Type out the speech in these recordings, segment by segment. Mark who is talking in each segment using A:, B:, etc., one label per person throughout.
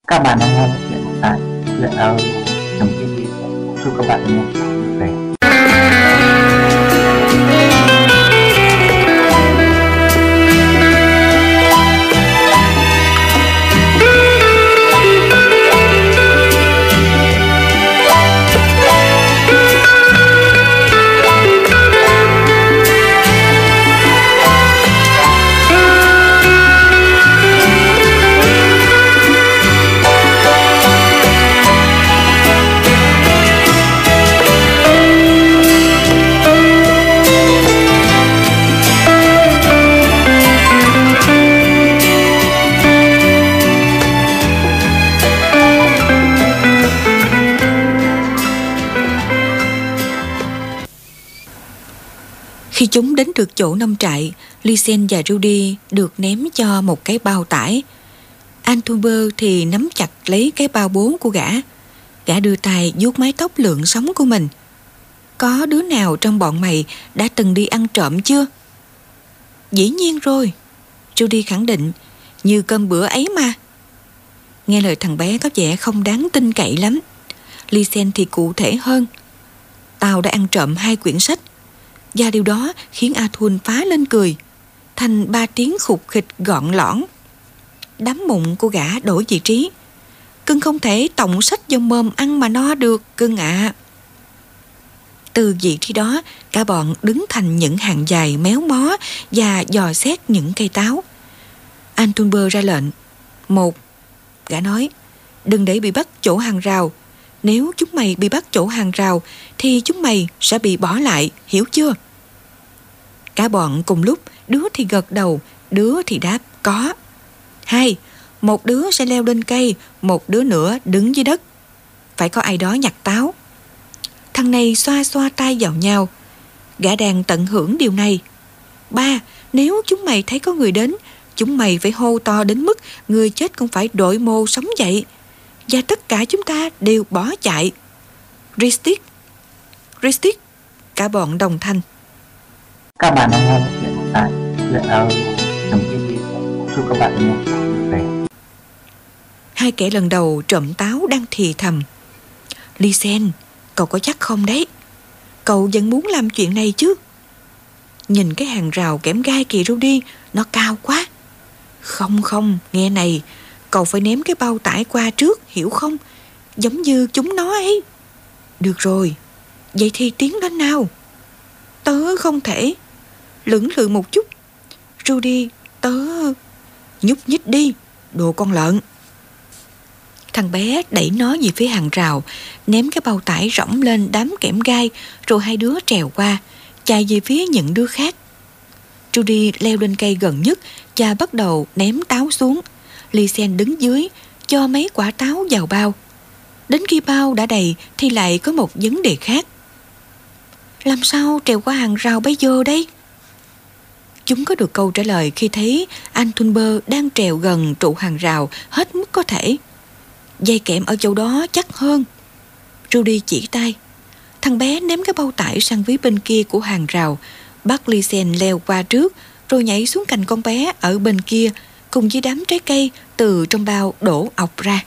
A: Các bạn đang nghe chuyện tại truyện audio.tv. Chúc các bạn nghe vui vẻ.
B: Khi chúng đến được chỗ nông trại, Lysen và Rudy được ném cho một cái bao tải. Antuber thì nắm chặt lấy cái bao bố của gã. Gã đưa tay vuốt mái tóc lượn sóng của mình. Có đứa nào trong bọn mày đã từng đi ăn trộm chưa? Dĩ nhiên rồi, Rudy khẳng định, như cơm bữa ấy mà. Nghe lời thằng bé có vẻ không đáng tin cậy lắm. Lysen thì cụ thể hơn. Tao đã ăn trộm 2 quyển sách. Và điều đó khiến Athun phá lên cười, thành 3 tiếng khục khịch gọn lõn. Đám mụn của gã đổi vị trí. Cưng không thể tọng sách vào mồm ăn mà no được, cưng ạ. Từ vị trí đó, cả bọn đứng thành những hàng dài méo mó và dò xét những cây táo. Antunber ra lệnh. 1. Gã nói, đừng để bị bắt chỗ hàng rào. Nếu chúng mày bị bắt chỗ hàng rào thì chúng mày sẽ bị bỏ lại, hiểu chưa? Cả bọn cùng lúc, đứa thì gật đầu, đứa thì đáp có. 2. Một đứa sẽ leo lên cây, một đứa nữa đứng dưới đất. Phải có ai đó nhặt táo. Thằng này xoa xoa tay vào nhau. Gã đang tận hưởng điều này. 3. Nếu chúng mày thấy có người đến, chúng mày phải hô to đến mức người chết cũng phải đội mồ sống dậy. Và tất cả chúng ta đều bỏ chạy. Ristic, Ristic. Cả bọn đồng thanh.
A: Các bạn đang nghe chuyện tại truyện audio.tv. Chúc các bạn nghe vui vẻ.
B: Hai kẻ lần đầu trộm táo đang thì thầm. Lysen, cậu có chắc không đấy? Cậu vẫn muốn làm chuyện này chứ? Nhìn cái hàng rào kẽm gai kìa Rudy, nó cao quá. Không, nghe này, cậu phải ném cái bao tải qua trước, hiểu không? Giống như chúng nó ấy. Được rồi, vậy thì tiến đến nào. Tớ không thể. Lưỡng lự một chút. Rudy, tớ... Nhúc nhích đi, đồ con lợn. Thằng bé đẩy nó về phía hàng rào, ném cái bao tải rỗng lên đám kẽm gai, rồi hai đứa trèo qua, chạy về phía những đứa khác. Rudy leo lên cây gần nhất và bắt đầu ném táo xuống. Lysen đứng dưới, cho mấy quả táo vào bao. Đến khi bao đã đầy thì lại có một vấn đề khác. Làm sao trèo qua hàng rào bây giờ đây? Chúng có được câu trả lời khi thấy Antunber đang trèo gần trụ hàng rào hết mức có thể. Dây kẽm ở chỗ đó chắc hơn. Rudy chỉ tay. Thằng bé ném cái bao tải sang phía bên kia của hàng rào, bắt Lysen leo qua trước, rồi nhảy xuống cành con bé ở bên kia, cùng với đám trái cây từ trong bao đổ ọc ra.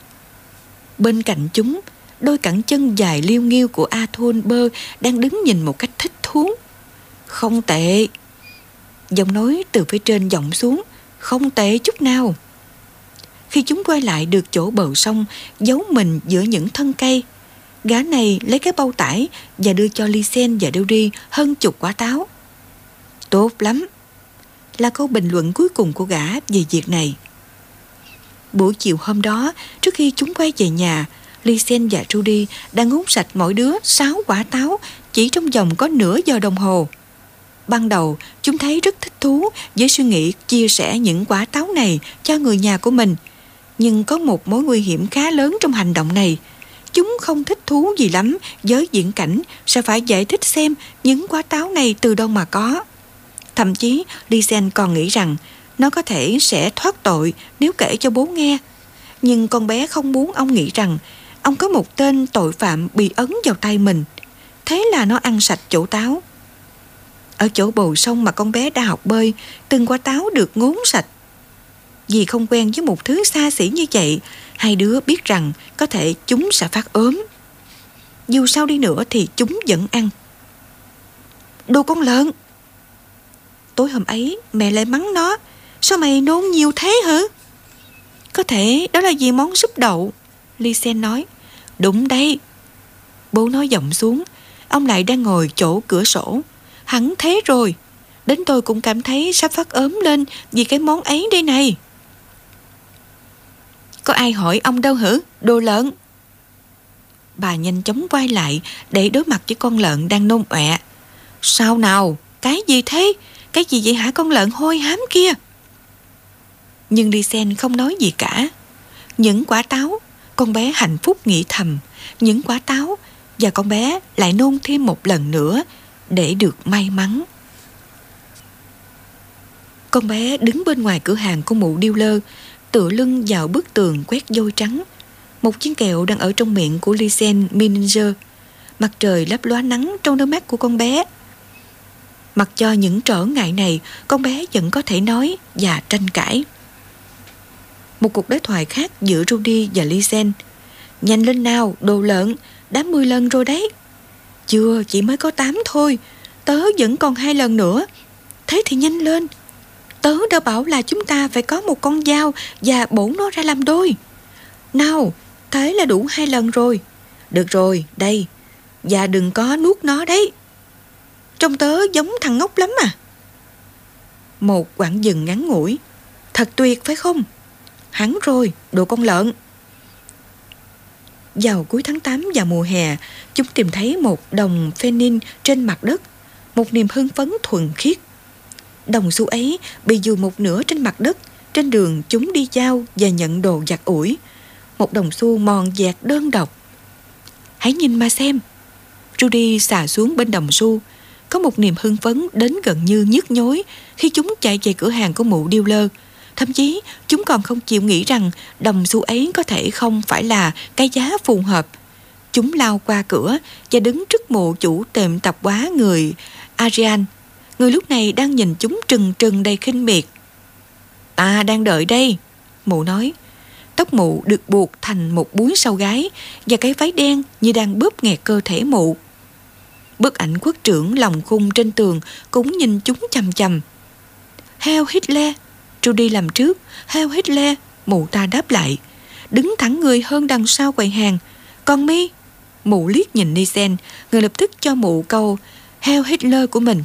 B: Bên cạnh chúng, đôi cẳng chân dài liêu nghiêu của Antunber đang đứng nhìn một cách thích thú. Không tệ. Giọng nói từ phía trên vọng xuống. Không tệ chút nào. Khi chúng quay lại được chỗ bờ sông, giấu mình giữa những thân cây, gã này lấy cái bao tải và đưa cho Lysen và Rudy hơn 10 quả táo. Tốt lắm, là câu bình luận cuối cùng của gã về việc này. Buổi chiều hôm đó, trước khi chúng quay về nhà, Lysen và Rudy đã ngốn sạch mỗi đứa 6 quả táo chỉ trong vòng có nửa giờ đồng hồ. Ban đầu, chúng thấy rất thích thú với suy nghĩ chia sẻ những quả táo này cho người nhà của mình. Nhưng có một mối nguy hiểm khá lớn trong hành động này. Chúng không thích thú gì lắm với viễn cảnh sẽ phải giải thích xem những quả táo này từ đâu mà có. Thậm chí, Lysen còn nghĩ rằng nó có thể sẽ thoát tội nếu kể cho bố nghe. Nhưng con bé không muốn ông nghĩ rằng ông có một tên tội phạm bị ấn vào tay mình. Thế là nó ăn sạch chỗ táo. Ở chỗ bờ sông mà con bé đã học bơi, từng quả táo được ngốn sạch. Vì không quen với một thứ xa xỉ như vậy, hai đứa biết rằng có thể chúng sẽ phát ốm. Dù sao đi nữa thì chúng vẫn ăn. Đồ con lợn! Tối hôm ấy mẹ lại mắng nó: sao mày nôn nhiều thế hả? Có thể đó là vì món súp đậu, Lysen nói. Đúng đấy. Bố nói giọng xuống. Ông lại đang ngồi chỗ cửa sổ. Hẳn thế rồi. Đến tôi cũng cảm thấy sắp phát ốm lên vì cái món ấy đây này. Có ai hỏi ông đâu hử, đồ lợn? Bà nhanh chóng quay lại để đối mặt với con lợn đang nôn ọe. Sao nào? Cái gì thế? Cái gì vậy hả con lợn hôi hám kia? Nhưng Lysen không nói gì cả. Những quả táo, con bé hạnh phúc nghĩ thầm. Những quả táo, và con bé lại nôn thêm một lần nữa để được may mắn. Con bé đứng bên ngoài cửa hàng của mụ dealer, tựa lưng vào bức tường quét vôi trắng. Một viên kẹo đang ở trong miệng của Lysen Mininger. Mặt trời lấp loá nắng trong đôi mắt của con bé. Mặc cho những trở ngại này, con bé vẫn có thể nói và tranh cãi. Một cuộc đối thoại khác giữa Rudy và Lysen. Nhanh lên nào, đồ lợn, đã 10 lần rồi đấy. Chưa, chỉ mới có 8 thôi. Tớ vẫn còn 2 lần nữa. Thế thì nhanh lên. Tớ đã bảo là chúng ta phải có một con dao và bổ nó ra làm đôi. Nào, thế là đủ 2 lần rồi. Được rồi, đây. Và đừng có nuốt nó đấy. Trông tớ giống thằng ngốc lắm à. Một quãng dừng ngắn ngủi. Thật tuyệt phải không? Hẳn rồi, đồ con lợn. Vào cuối tháng 8 vào mùa hè, chúng tìm thấy một đồng phenin trên mặt đất. Một niềm hưng phấn thuần khiết. Đồng xu ấy bị dùi một nửa trên mặt đất. Trên đường chúng đi giao và nhận đồ giặt ủi. Một đồng xu mòn dẹt đơn độc. Hãy nhìn mà xem. Rudy xà xuống bên đồng xu. Có một niềm hưng phấn đến gần như nhức nhối khi chúng chạy về cửa hàng của mụ dealer. Thậm chí chúng còn không chịu nghĩ rằng đồng xu ấy có thể không phải là cái giá phù hợp. Chúng lao qua cửa và đứng trước mụ chủ tiệm tạp hóa người Arian. Người lúc này đang nhìn chúng trừng trừng đầy khinh miệt. Ta đang đợi đây, mụ nói. Tóc mụ được buộc thành một búi sau gáy và cái váy đen như đang bóp nghẹt cơ thể mụ. Bức ảnh quốc trưởng lòng khung trên tường cũng nhìn chúng chằm chằm. Heil Hitler, Rudy làm trước. Heil Hitler, mụ ta đáp lại. Đứng thẳng người hơn đằng sau quầy hàng. Còn mi? Mụ liếc nhìn Lysen, người lập tức cho mụ câu Heil Hitler của mình.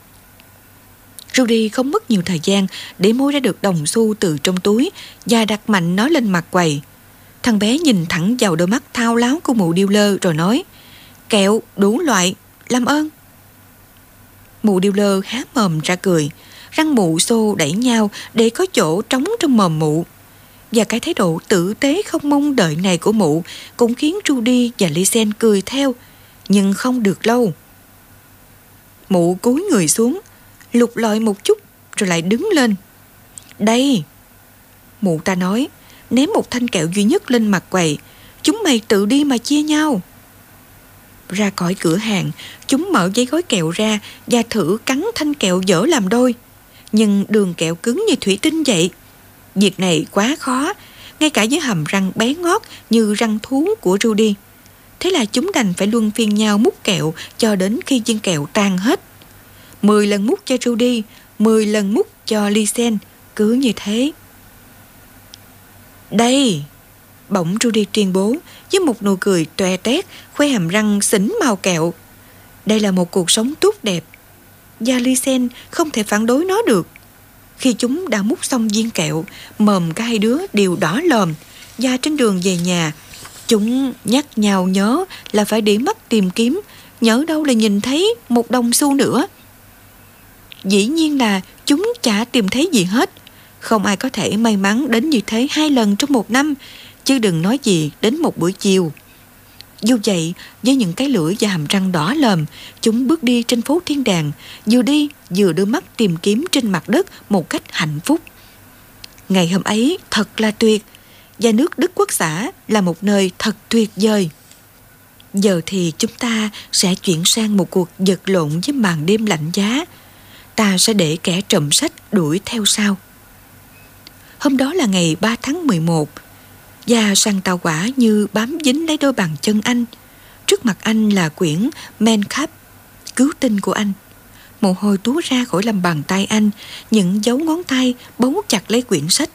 B: Rudy không mất nhiều thời gian để mua ra được đồng xu từ trong túi và đặt mạnh nó lên mặt quầy. Thằng bé nhìn thẳng vào đôi mắt thao láo của mụ dealer rồi nói: Kẹo đủ loại, làm ơn. Mụ dealer há mồm ra cười. Răng mụ xô đẩy nhau để có chỗ trống trong mồm mụ. Và cái thái độ tử tế không mong đợi này của mụ cũng khiến Rudy và Lysen cười theo. Nhưng không được lâu. Mụ cúi người xuống, lục lọi một chút rồi lại đứng lên. Đây, mụ ta nói, ném một thanh kẹo duy nhất lên mặt quầy. Chúng mày tự đi mà chia nhau. Ra khỏi cửa hàng, chúng mở giấy gói kẹo ra và thử cắn thanh kẹo dở làm đôi. Nhưng đường kẹo cứng như thủy tinh vậy. Việc này quá khó, ngay cả với hàm răng bé ngót như răng thú của Rudy. Thế là chúng đành phải luân phiên nhau múc kẹo cho đến khi viên kẹo tan hết. 10 lần múc cho Rudy, 10 lần múc cho Lysen, cứ như thế. Đây, bỗng Rudy tuyên bố với một nụ cười toe toét, khoe hàm răng xỉn màu kẹo. Đây là một cuộc sống tốt đẹp. Và Lysen không thể phản đối nó được. Khi chúng đã múc xong viên kẹo, mồm cả hai đứa đều đỏ lòm. Và trên đường về nhà, chúng nhắc nhau nhớ là phải để mắt tìm kiếm, nhỡ đâu là nhìn thấy một đồng xu nữa. Dĩ nhiên là chúng chả tìm thấy gì hết. Không ai có thể may mắn đến như thế 2 lần trong một năm, chứ đừng nói gì đến một buổi chiều. Dù vậy, với những cái lưỡi và hàm răng đỏ lòm, chúng bước đi trên phố thiên đàng, vừa đi vừa đưa mắt tìm kiếm trên mặt đất một cách hạnh phúc. Ngày hôm ấy thật là tuyệt, và nước Đức Quốc xã là một nơi thật tuyệt vời. Giờ thì chúng ta sẽ chuyển sang một cuộc vật lộn với màn đêm lạnh giá. Ta sẽ để kẻ trộm sách đuổi theo sau. Hôm đó là ngày 3 tháng 11. Và sàn tàu hỏa như bám dính lấy đôi bàn chân anh. Trước mặt anh là quyển Man Cup, cứu tinh của anh. Mồ hôi túa ra khỏi lòng bàn tay anh, những dấu ngón tay bấu chặt lấy quyển sách.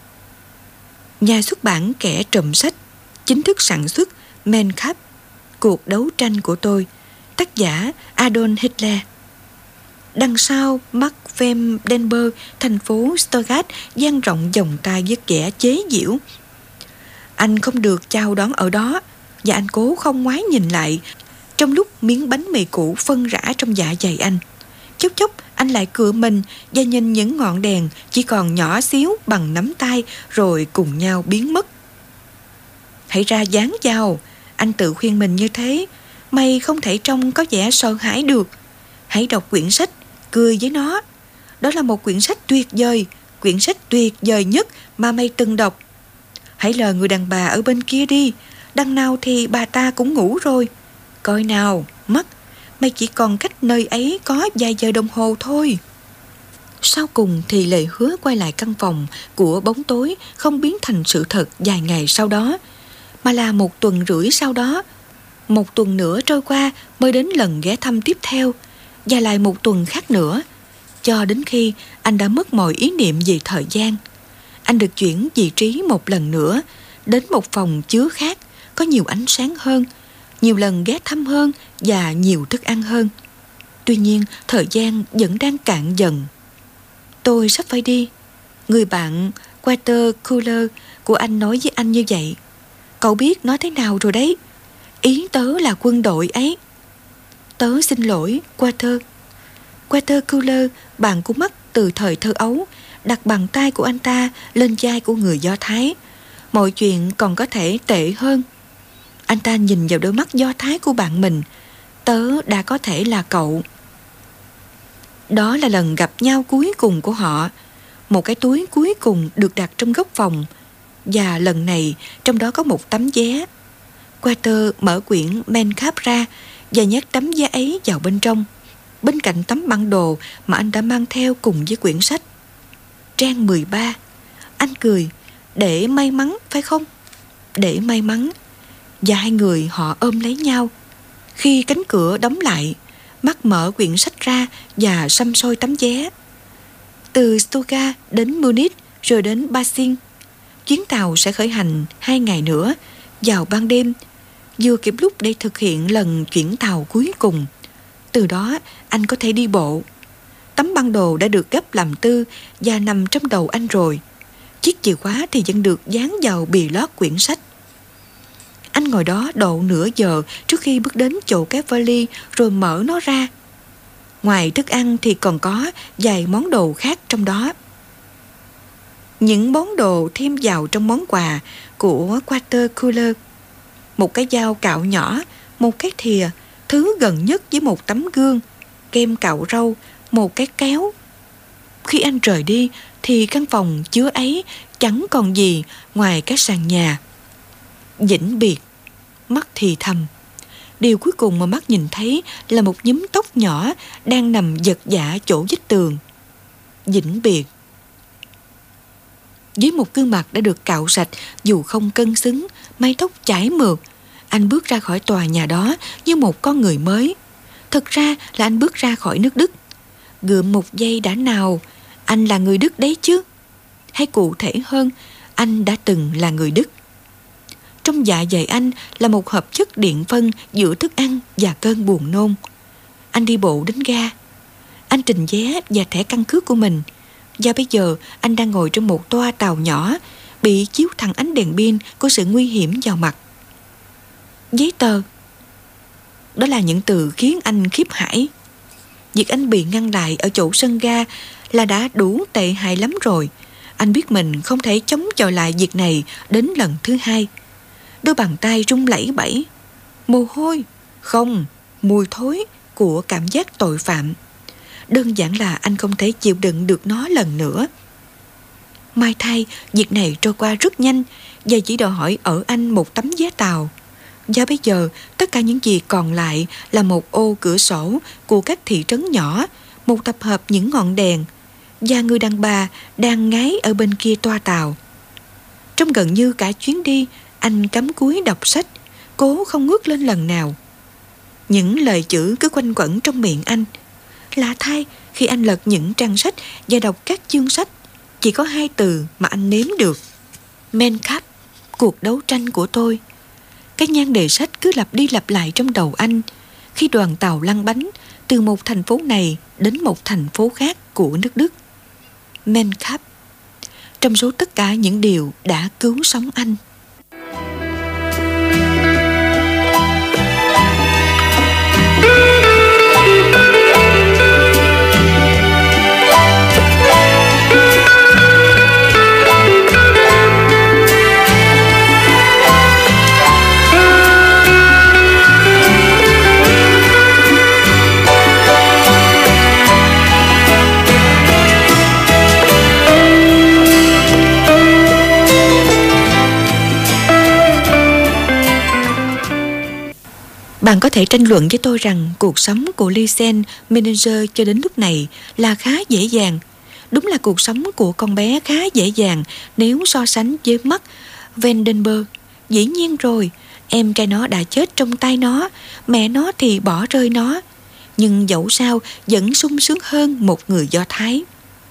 B: Nhà xuất bản kẻ trộm sách chính thức sản xuất Man Cup, cuộc đấu tranh của tôi, tác giả Adolf Hitler. Đằng sau Max Denberg, thành phố Stuttgart dang rộng vòng tay với vẻ chế giễu. Anh không được chào đón ở đó, và anh cố không ngoái nhìn lại trong lúc miếng bánh mì cũ phân rã trong dạ dày anh. Chốc chốc anh lại cựa mình và nhìn những ngọn đèn chỉ còn nhỏ xíu bằng nắm tay rồi cùng nhau biến mất. Hãy ra dáng vào, anh tự khuyên mình như thế. Mày không thể trông có vẻ sợ hãi được. Hãy đọc quyển sách, cười với nó. Đó là một quyển sách tuyệt vời, quyển sách tuyệt vời nhất mà mày từng đọc. Hãy lờ người đàn bà ở bên kia đi, đằng nào thì bà ta cũng ngủ rồi. Coi nào, mắt, mày chỉ còn cách nơi ấy có vài giờ đồng hồ thôi. Sau cùng thì lời hứa quay lại căn phòng của bóng tối không biến thành sự thật vài ngày sau đó, mà là 1 tuần rưỡi sau đó. 1 tuần nữa trôi qua mới đến lần ghé thăm tiếp theo, và lại 1 tuần khác nữa, cho đến khi anh đã mất mọi ý niệm về thời gian. Anh được chuyển vị trí một lần nữa, đến một phòng chứa khác, có nhiều ánh sáng hơn, nhiều lần ghé thăm hơn và nhiều thức ăn hơn. Tuy nhiên, thời gian vẫn đang cạn dần. Tôi sắp phải đi. Người bạn Water Cooler của anh nói với anh như vậy. Cậu biết nói thế nào rồi đấy. Ý tớ là quân đội ấy. Tớ xin lỗi, Water. Water Cooler, bạn của Mắt từ thời thơ ấu, đặt bàn tay của anh ta lên vai của người Do Thái. Mọi chuyện còn có thể tệ hơn. Anh ta nhìn vào đôi mắt Do Thái của bạn mình. Tớ đã có thể là cậu. Đó là lần gặp nhau cuối cùng của họ. Một cái túi cuối cùng được đặt trong góc phòng, và lần này trong đó có một tấm vé. Walter mở quyển Man Cup ra và nhét tấm vé ấy vào bên trong, bên cạnh tấm bản đồ mà anh đã mang theo cùng với quyển sách. Trang 13. Anh cười. Để may mắn, phải không? Để may mắn. Và hai người họ ôm lấy nhau. Khi cánh cửa đóng lại, Mắt mở quyển sách ra và săm soi tấm vé. Từ Stuttgart đến Munich rồi đến Basing. Chuyến tàu sẽ khởi hành 2 ngày nữa, vào ban đêm, vừa kịp lúc để thực hiện lần chuyển tàu cuối cùng. Từ đó anh có thể đi bộ. Tấm bản đồ đã được gấp làm tư và nằm trong đầu anh rồi. Chiếc chìa khóa thì vẫn được dán vào bì lót quyển sách. Anh ngồi đó độ nửa giờ trước khi bước đến chỗ cái vali rồi mở nó ra. Ngoài thức ăn thì còn có vài món đồ khác trong đó. Những món đồ thêm vào trong món quà của Water Cooler. Một cái dao cạo nhỏ, một cái thìa, thứ gần nhất với một tấm gương, kem cạo râu, một cái kéo. Khi anh rời đi thì căn phòng chứa ấy chẳng còn gì ngoài cái sàn nhà. Vĩnh biệt. Mắt thì thầm. Điều cuối cùng mà Mắt nhìn thấy là một nhúm tóc nhỏ đang nằm giật giã chỗ vách tường. Vĩnh biệt. Với một gương mặt đã được cạo sạch dù không cân xứng, mái tóc chảy mượt, anh bước ra khỏi tòa nhà đó như một con người mới. Thực ra là anh bước ra khỏi nước Đức. Gượm một giây đã nào, anh là người Đức đấy chứ. Hay cụ thể hơn, anh đã từng là người Đức. Trong dạ dày anh là một hợp chất điện phân giữa thức ăn và cơn buồn nôn. Anh đi bộ đến ga. Anh trình vé và thẻ căn cước của mình. Và bây giờ anh đang ngồi trong một toa tàu nhỏ, bị chiếu thẳng ánh đèn pin của sự nguy hiểm vào mặt. Giấy tờ. Đó là những từ khiến anh khiếp hãi. Việc anh bị ngăn lại ở chỗ sân ga là đã đủ tệ hại lắm rồi. Anh biết mình không thể chống chọi lại việc này đến lần thứ hai. Đôi bàn tay run lẩy bẩy. Mồ hôi, không, mùi thối của cảm giác tội phạm. Đơn giản là anh không thể chịu đựng được nó lần nữa. May thay, việc này trôi qua rất nhanh và chỉ đòi hỏi ở anh một tấm vé tàu. Và bây giờ, tất cả những gì còn lại là một ô cửa sổ của các thị trấn nhỏ, một tập hợp những ngọn đèn, và người đàn bà đang ngái ở bên kia toa tàu. Trong gần như cả chuyến đi, anh cắm cúi đọc sách, cố không ngước lên lần nào. Những lời chữ cứ quanh quẩn trong miệng anh. Lạ thay, khi anh lật những trang sách và đọc các chương sách, chỉ có 2 từ mà anh nếm được: Mein Kampf, cuộc đấu tranh của tôi. Cái nhan đề sách cứ lặp đi lặp lại trong đầu anh khi đoàn tàu lăn bánh từ một thành phố này đến một thành phố khác của nước Đức. Mein Kampf, trong số tất cả những điều đã cứu sống anh. Bạn có thể tranh luận với tôi rằng cuộc sống của Lisen Meninger cho đến lúc này là khá dễ dàng. Đúng là cuộc sống của con bé khá dễ dàng nếu so sánh với Max Vandenberg. Dĩ nhiên rồi, em trai nó đã chết trong tay nó, mẹ nó thì bỏ rơi nó. Nhưng dẫu sao vẫn sung sướng hơn một người Do Thái.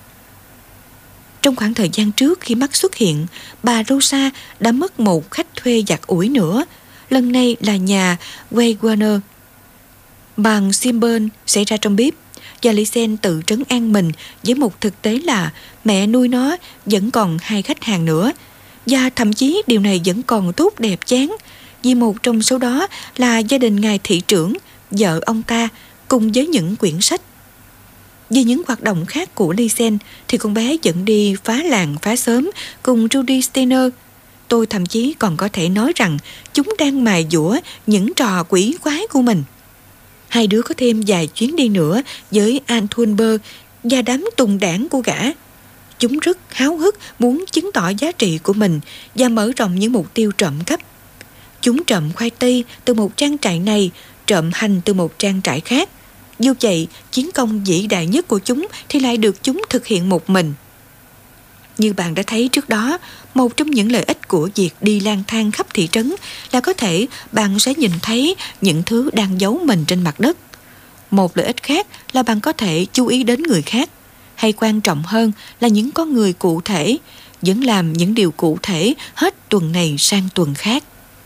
B: Trong khoảng thời gian trước khi Max xuất hiện, bà Rosa đã mất một khách thuê giặt ủi nữa. Lần này là nhà Wegner. Bàn Simburn xảy ra trong bếp, và Lisen tự trấn an mình với một thực tế là mẹ nuôi nó vẫn còn 2 khách hàng nữa, và thậm chí điều này vẫn còn tốt đẹp chán, vì một trong số đó là gia đình ngài thị trưởng, vợ ông ta, cùng với những quyển sách. Vì những hoạt động khác của Lisen thì con bé vẫn đi phá làng phá xóm cùng Rudy Steiner. Tôi thậm chí còn có thể nói rằng chúng đang mài dũa những trò quỷ quái của mình. 2 đứa có thêm vài chuyến đi nữa với Anthunberg và đám tùng đảng của gã. Chúng rất háo hức muốn chứng tỏ giá trị của mình và mở rộng những mục tiêu trộm cắp. Chúng trộm khoai tây từ một trang trại này, trộm hành từ một trang trại khác. Dù vậy, chiến công vĩ đại nhất của chúng thì lại được chúng thực hiện một mình. Như bạn đã thấy trước đó, một trong những lợi ích của việc đi lang thang khắp thị trấn là có thể bạn sẽ nhìn thấy những thứ đang giấu mình trên mặt đất. Một lợi ích khác là bạn có thể chú ý đến người khác, hay quan trọng hơn là những con người cụ thể, vẫn làm những điều cụ thể hết tuần này sang tuần khác.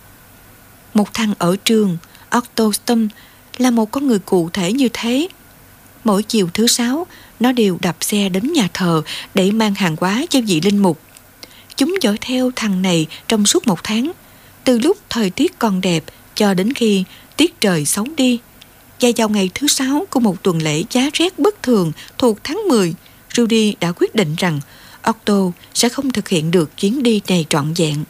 B: Một thằng ở trường, Otto Stumm, là một con người cụ thể như thế. Mỗi chiều thứ 6, nó đều đạp xe đến nhà thờ để mang hàng hóa cho vị linh mục. Chúng dõi theo thằng này trong suốt 1 tháng, từ lúc thời tiết còn đẹp cho đến khi tiết trời xấu đi. Và vào ngày thứ 6 của một tuần lễ giá rét bất thường thuộc tháng 10, Rudy đã quyết định rằng Otto sẽ không thực hiện được chuyến đi này trọn vẹn.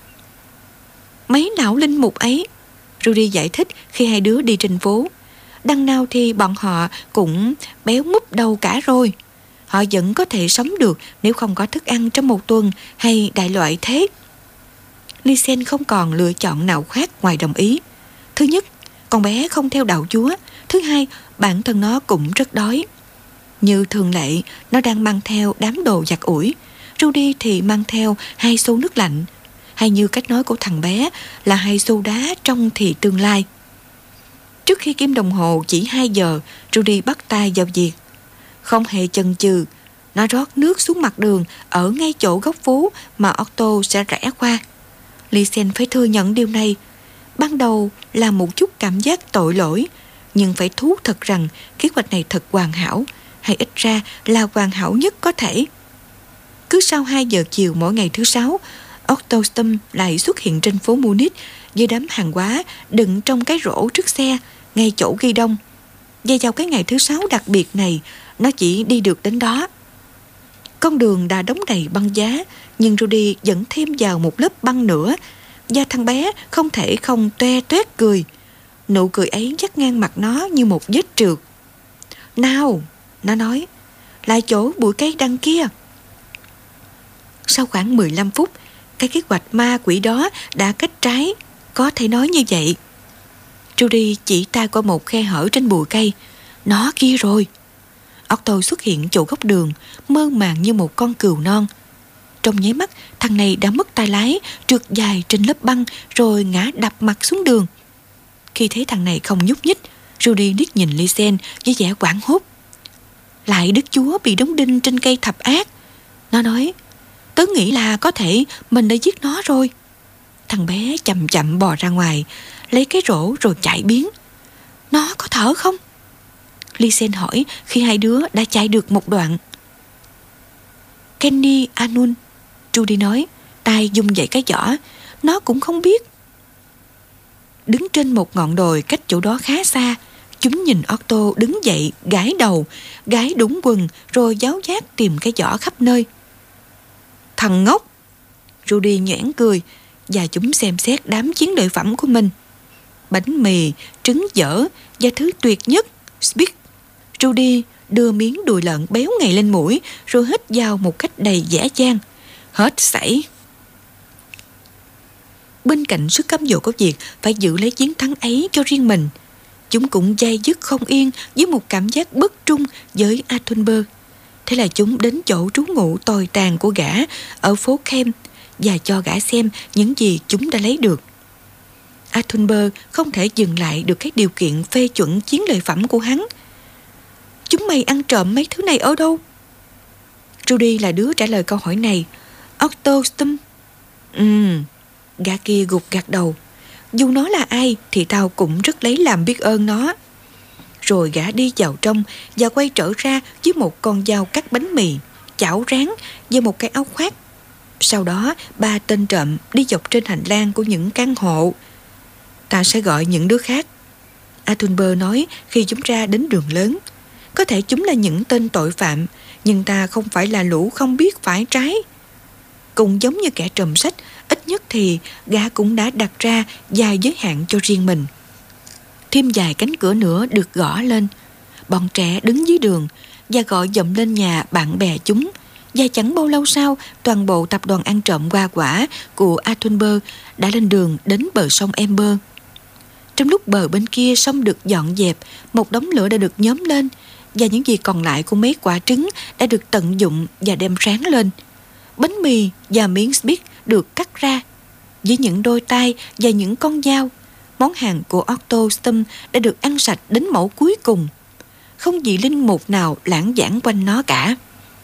B: Mấy lão linh mục ấy, Rudy giải thích khi 2 đứa đi trên phố, đằng nào thì bọn họ cũng béo múp đầu cả rồi. Họ vẫn có thể sống được nếu không có thức ăn trong 1 tuần hay đại loại thế. Lisen không còn lựa chọn nào khác ngoài đồng ý. Thứ nhất, con bé không theo đạo Chúa. Thứ hai, bản thân nó cũng rất đói. Như thường lệ, nó đang mang theo đám đồ giặt ủi. Rudy thì mang theo 2 xô nước lạnh, hay như cách nói của thằng bé là 2 xô đá trong thì tương lai. Trước khi kim đồng hồ chỉ 2 giờ, Rudy bắt tay vào việc. Không hề chần chừ, nó rót nước xuống mặt đường ở ngay chỗ góc phố mà Otto sẽ rẽ qua. Lisen phải thừa nhận điều này. Ban đầu là một chút cảm giác tội lỗi, nhưng phải thú thật rằng kế hoạch này thật hoàn hảo, hay ít ra là hoàn hảo nhất có thể. Cứ sau 2 giờ chiều mỗi ngày thứ 6, Otto Stumm lại xuất hiện trên phố Munich với đám hàng hóa đựng trong cái rổ trước xe ngay chỗ ghi đông. Và vào cái ngày thứ 6 đặc biệt này, nó chỉ đi được đến đó. Con đường đã đóng đầy băng giá, nhưng Rudy vẫn thêm vào một lớp băng nữa, và thằng bé không thể không toe toét cười. Nụ cười ấy dắt ngang mặt nó như một vết trượt. Nào, nó nói, lại chỗ bụi cây đằng kia. Sau khoảng 15 phút, cái kế hoạch ma quỷ đó đã kết trái, có thể nói như vậy. Rudy chỉ tay qua một khe hở trên bụi cây. Nó kia rồi. Otto xuất hiện chỗ góc đường, mơ màng như một con cừu non. Trong nháy mắt, thằng này đã mất tay lái, trượt dài trên lớp băng rồi ngã đập mặt xuống đường. Khi thấy thằng này không nhúc nhích, Rudy liếc nhìn Lisen với vẻ hoảng hốt. Lại đức chúa bị đóng đinh trên cây thập ác. Nó nói, tớ nghĩ là có thể mình đã giết nó rồi. Thằng bé chậm chậm bò ra ngoài, lấy cái rổ rồi chạy biến. Nó có thở không? Lisen hỏi khi hai đứa đã chạy được một đoạn. Kenny Anun, Judy nói, tay dung dậy cái giỏ. Nó cũng không biết. Đứng trên một ngọn đồi cách chỗ đó khá xa, chúng nhìn Otto đứng dậy, gãi đầu, gãi đúng quần, rồi giáo giác tìm cái giỏ khắp nơi. Thằng ngốc! Rudy nhoẻn cười, và chúng xem xét đám chiến lợi phẩm của mình. Bánh mì, trứng dở và thứ tuyệt nhất, Speak. Rudy đưa miếng đùi lợn béo ngậy lên mũi, rồi hít vào một cách đầy dễ dàng. Hết sảy. Bên cạnh sức cám dỗ của việc phải giữ lấy chiến thắng ấy cho riêng mình, chúng cũng day dứt không yên với một cảm giác bất trung với Athunberg. Thế là chúng đến chỗ trú ngụ tồi tàn của gã ở phố Kem và cho gã xem những gì chúng đã lấy được. Athunberg không thể dừng lại được các điều kiện phê chuẩn chiến lợi phẩm của hắn. Chúng mày ăn trộm mấy thứ này ở đâu? Rudy là đứa trả lời câu hỏi này. Otto Stum. Gã kia gục gật đầu. Dù nó là ai thì tao cũng rất lấy làm biết ơn nó. Rồi gã đi vào trong và quay trở ra với một con dao cắt bánh mì, chảo rán và một cái áo khoác. Sau đó 3 tên trộm đi dọc trên hành lang của những căn hộ. Ta sẽ gọi những đứa khác, Athunberg nói khi chúng ra đến đường lớn. Có thể chúng là những tên tội phạm, nhưng ta không phải là lũ không biết phải trái. Cũng giống như kẻ trộm sách, ít nhất thì gã cũng đã đặt ra vài giới hạn cho riêng mình. Thêm vài cánh cửa nữa được gõ lên. Bọn trẻ đứng dưới đường và gọi dậm lên nhà bạn bè chúng. Và chẳng bao lâu sau, toàn bộ tập đoàn ăn trộm hoa quả của Athunberg đã lên đường đến bờ sông Ember. Trong lúc bờ bên kia sông được dọn dẹp, một đống lửa đã được nhóm lên và những gì còn lại của mấy quả trứng đã được tận dụng và đem rán lên. Bánh mì và miếng Speak được cắt ra. Với những đôi tay và những con dao, món hàng của Otto Stum đã được ăn sạch đến mẫu cuối cùng. Không gì linh mục nào lãng vãng quanh nó cả.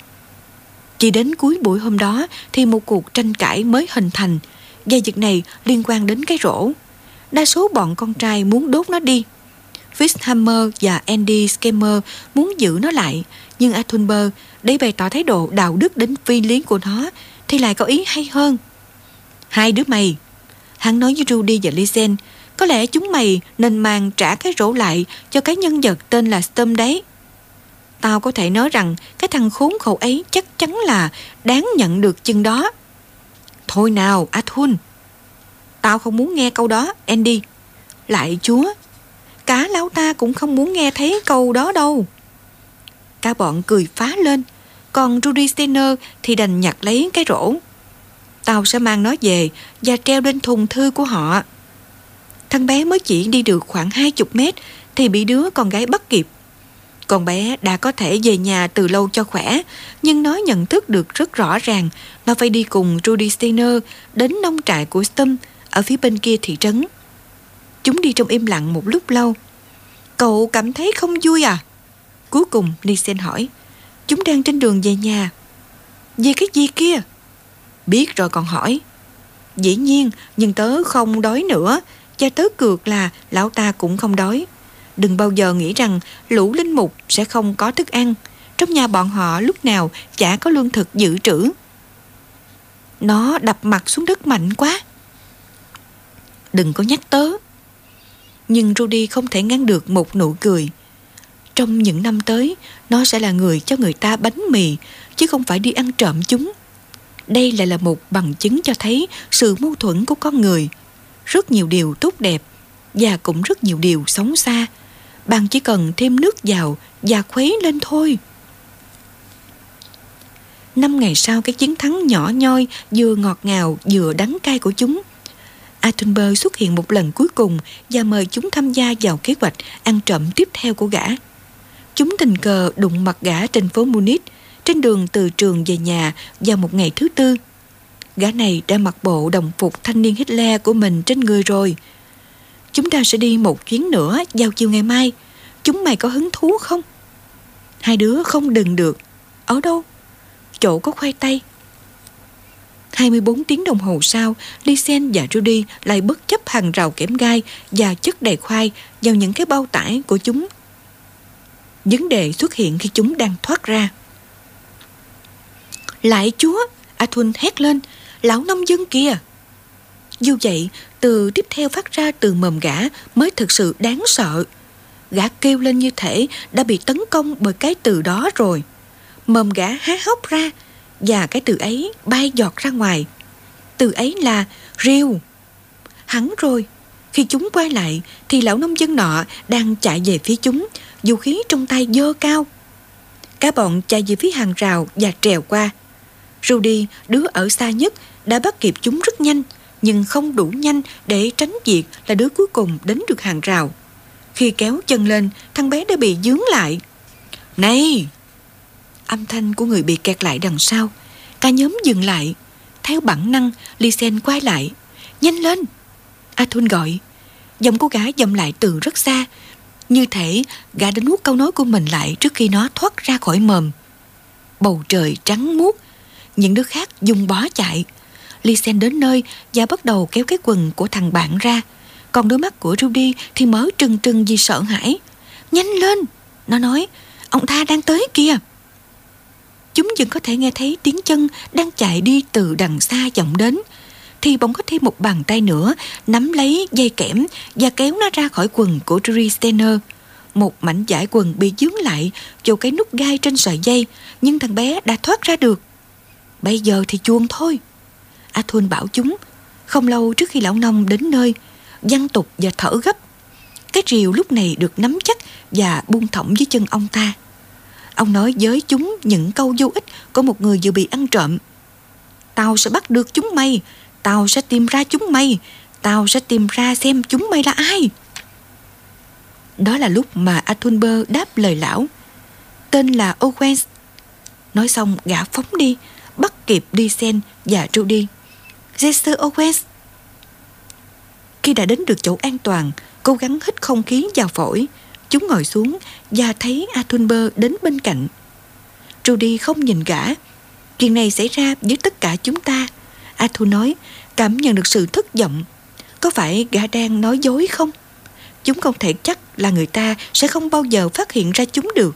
B: Chỉ đến cuối buổi hôm đó thì một cuộc tranh cãi mới hình thành, và việc này liên quan đến cái rổ. Đa số bọn con trai muốn đốt nó đi. Fitzhammer và Andy Scamer muốn giữ nó lại, nhưng Athunberg, để bày tỏ thái độ đạo đức đến phi lý của nó, thì lại có ý hay hơn. Hai đứa mày, hắn nói với Rudy và Lisen, có lẽ chúng mày nên mang trả cái rổ lại cho cái nhân vật tên là Stum đấy. Tao có thể nói rằng cái thằng khốn khổ ấy chắc chắn là đáng nhận được chừng đó. Thôi nào, Athun. Tao không muốn nghe câu đó, Andy. Lại chúa, cả lão ta cũng không muốn nghe thấy câu đó đâu. Cả bọn cười phá lên, còn Rudy Steiner thì đành nhặt lấy cái rổ. Tao sẽ mang nó về và treo lên thùng thư của họ. Thằng bé mới chỉ đi được khoảng 20 mét thì bị đứa con gái bắt kịp. Con bé đã có thể về nhà từ lâu cho khỏe, nhưng nó nhận thức được rất rõ ràng nó phải đi cùng Rudy Steiner đến nông trại của Stum ở phía bên kia thị trấn. Chúng đi trong im lặng một lúc lâu. Cậu cảm thấy không vui à? Cuối cùng Nielsen hỏi. Chúng đang trên đường về nhà. Về cái gì kia? Biết rồi còn hỏi. Dĩ nhiên, nhưng tớ không đói nữa. Cha tớ cược là lão ta cũng không đói. Đừng bao giờ nghĩ rằng lũ linh mục sẽ không có thức ăn. Trong nhà bọn họ lúc nào chả có lương thực dự trữ. Nó đập mặt xuống đất mạnh quá. Đừng có nhắc tớ. Nhưng Rudy không thể ngăn được một nụ cười. Trong những năm tới, nó sẽ là người cho người ta bánh mì, chứ không phải đi ăn trộm chúng. Đây lại là một bằng chứng cho thấy sự mâu thuẫn của con người. Rất nhiều điều tốt đẹp và cũng rất nhiều điều xấu xa. Bạn chỉ cần thêm nước vào và khuấy lên thôi. 5 ngày sau cái chiến thắng nhỏ nhoi, vừa ngọt ngào vừa đắng cay của chúng, Athunberg xuất hiện một lần cuối cùng và mời chúng tham gia vào kế hoạch ăn trộm tiếp theo của gã. Chúng tình cờ đụng mặt gã trên phố Munich, trên đường từ trường về nhà vào một ngày thứ Tư. Gã này đã mặc bộ đồng phục thanh niên Hitler của mình trên người rồi. Chúng ta sẽ đi một chuyến nữa vào chiều ngày mai. Chúng mày có hứng thú không? Hai đứa không đừng được. Ở đâu? Chỗ có khoai tây. 24 tiếng đồng hồ sau, Lysen và Rudy lại bất chấp hàng rào kẽm gai và chất đầy khoai vào những cái bao tải của chúng. Vấn đề xuất hiện khi chúng đang thoát ra. Lại Chúa! Athun hét lên. Lão nông dân kìa! Dù vậy, từ tiếp theo phát ra từ mồm gã mới thực sự đáng sợ. Gã kêu lên như thể đã bị tấn công bởi cái từ đó rồi. Mồm gã há hốc ra và cái từ ấy bay giọt ra ngoài. Từ ấy là rìu. Hẳn rồi, khi chúng quay lại thì lão nông dân nọ đang chạy về phía chúng, vũ khí trong tay giơ cao. Cả bọn chạy về phía hàng rào và trèo qua. Rudy, đứa ở xa nhất, đã bắt kịp chúng rất nhanh, nhưng không đủ nhanh để tránh việc là đứa cuối cùng đến được hàng rào. Khi kéo chân lên, thằng bé đã bị dướng lại. Này! Âm thanh của người bị kẹt lại đằng sau. Cả nhóm dừng lại. Theo bản năng, Lysen quay lại. Nhanh lên! Athun gọi. Giọng của gã vọng lại từ rất xa, như thể gã đã nuốt câu nói của mình lại trước khi nó thoát ra khỏi mồm. Bầu trời trắng muốt. Những đứa khác dùng bó chạy. Lysen đến nơi và bắt đầu kéo cái quần của thằng bạn ra. Còn đôi mắt của Rudy thì mở trừng trừng vì sợ hãi. Nhanh lên! Nó nói. Ông ta đang tới kìa. Chúng vẫn có thể nghe thấy tiếng chân đang chạy đi từ đằng xa vọng đến. Thì bỗng có thêm một bàn tay nữa nắm lấy dây kẽm và kéo nó ra khỏi quần của Trudy Steiner. Một mảnh vải quần bị dướng lại chỗ cái nút gai trên sợi dây, nhưng thằng bé đã thoát ra được. Bây giờ thì chuông thôi. Athun bảo chúng. Không lâu trước khi lão nông đến nơi, văng tục và thở gấp. Cái rìu lúc này được nắm chắc và buông thõng dưới chân ông ta. Ông nói với chúng những câu vô ích của một người vừa bị ăn trộm. Tao sẽ bắt được chúng mày. Tao sẽ tìm ra chúng mày. Tao sẽ tìm ra xem chúng mày là ai. Đó là lúc mà Athunber đáp lời lão. Tên là Owens. Nói xong gã phóng đi, bắt kịp Lysen và Rudy. Jesse Owens. Khi đã đến được chỗ an toàn, cố gắng hít không khí vào phổi, chúng ngồi xuống và thấy Athunber đến bên cạnh. Rudy không nhìn gã. Chuyện này xảy ra với tất cả chúng ta. Athun nói, cảm nhận được sự thất vọng. Có phải gã đang nói dối không? Chúng không thể chắc là người ta sẽ không bao giờ phát hiện ra chúng được.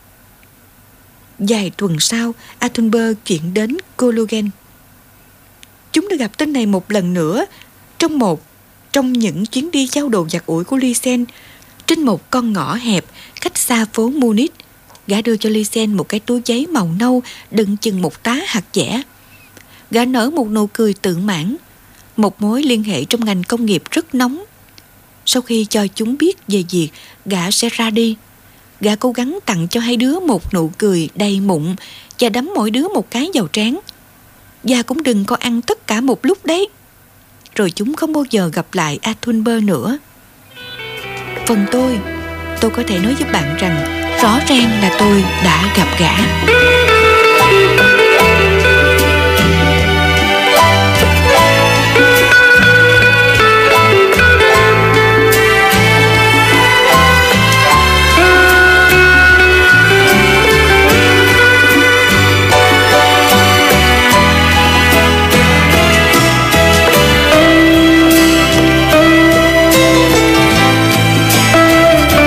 B: Vài tuần sau, Athunber chuyển đến Kologen. Chúng đã gặp tên này một lần nữa trong những chuyến đi giao đồ giặt ủi của Lysen trên một con ngõ hẹp cách xa phố Munich. Gã đưa cho Lysen một cái túi giấy màu nâu đựng chừng một tá hạt dẻ. Gã nở một nụ cười tự mãn. Một mối liên hệ trong ngành công nghiệp rất nóng. Sau khi cho chúng biết về việc gã sẽ ra đi, gã cố gắng tặng cho hai đứa một nụ cười đầy mụn và đấm mỗi đứa một cái vào trán. Và cũng đừng có ăn tất cả một lúc đấy. Rồi chúng không bao giờ gặp lại Athunber nữa. Phần tôi có thể nói với bạn rằng rõ ràng là tôi đã gặp gã.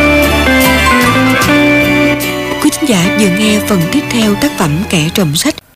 B: Giả vừa nghe phần tiếp theo tác phẩm Kẻ trộm sách